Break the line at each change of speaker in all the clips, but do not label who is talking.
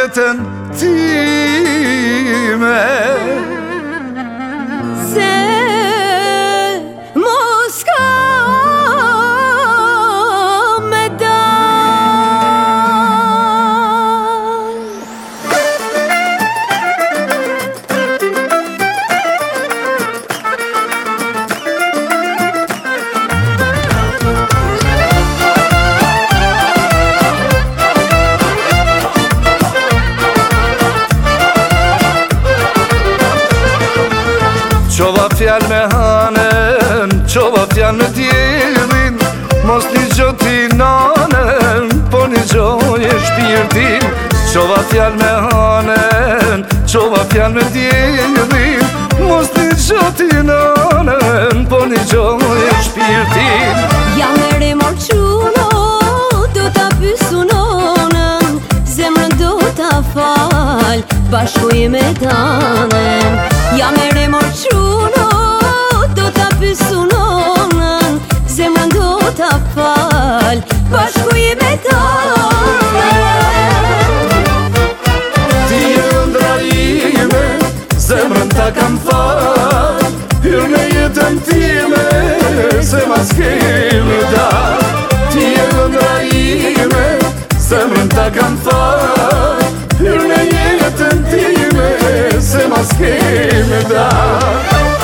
jetën time.
Se mos ka me dal.
Qova fjall me hanën, qova fjall me djelin, mos një gjoti nanën, po një gjoj e shpirtin. Qova fjall me hanën, qova fjall me djelin, mos një gjoti nanën, po një gjoj e shpirtin.
Ja mere mor quno, do ta pysu nonën, zemrën do ta fal, bashkuj me tanën. Ja mere mor quno, do ta pysu nonën, zemrën do ta fal, bashkuj me tanën.
Ti e ëndra ime, zemrën ta kam fal, hyrë në jetën time, se mas kemi dal. Ti e ëndra ime, zemrën ta kam fal, hyrë në jetën time, se mas kemi dal.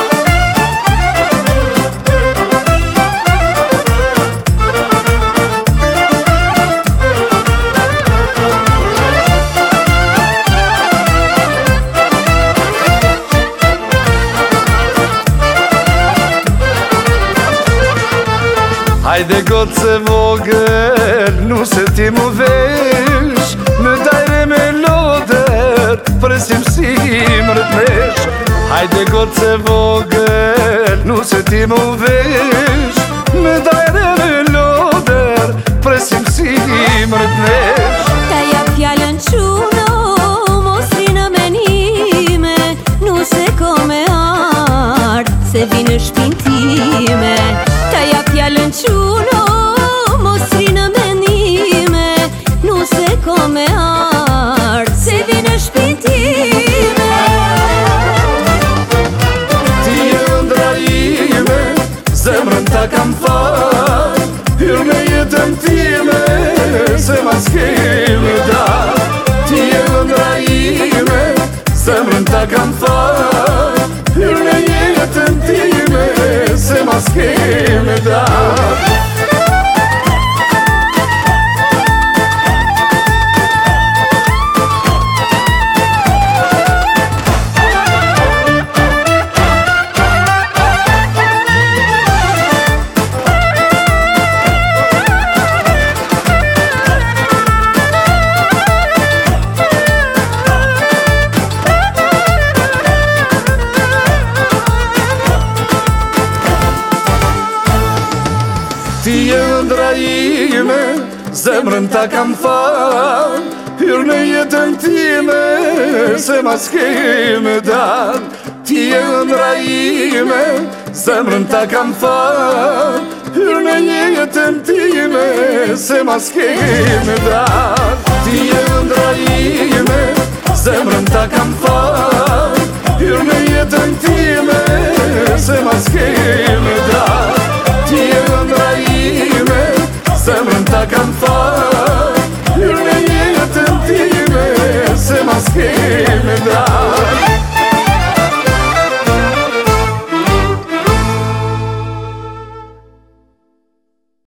Hajde gotë se vogël, nuse ti mu vesh, në dajre me loder, presim si mërët nesh. Hajde gotë se vogël, nuse ti mu vesh, në dajre me loder, presim si mërët nesh.
Ta ja fjallën quno, mos rinë menime, nuse ko me ardë, se vinë shpin time. Ta ja fjallën quno, mos rinë menime, nuse ko me ardë, se vinë shpin time.
Ti e ëndra ime, zemrën ta kam fal, hyrë në jetën time, se mas kemi dal. Ti e ëndra ime, zemrën ta kam fal, hyrë në jetën time, se mas kemi dal. Ti e ëndra ime, zemrën ta kam fal, hyrë në jetën time, se mas kemi dal. Ti e ëndra ime, zemrën ta kam fal, hyrë në jetën time, se mas kemi dal.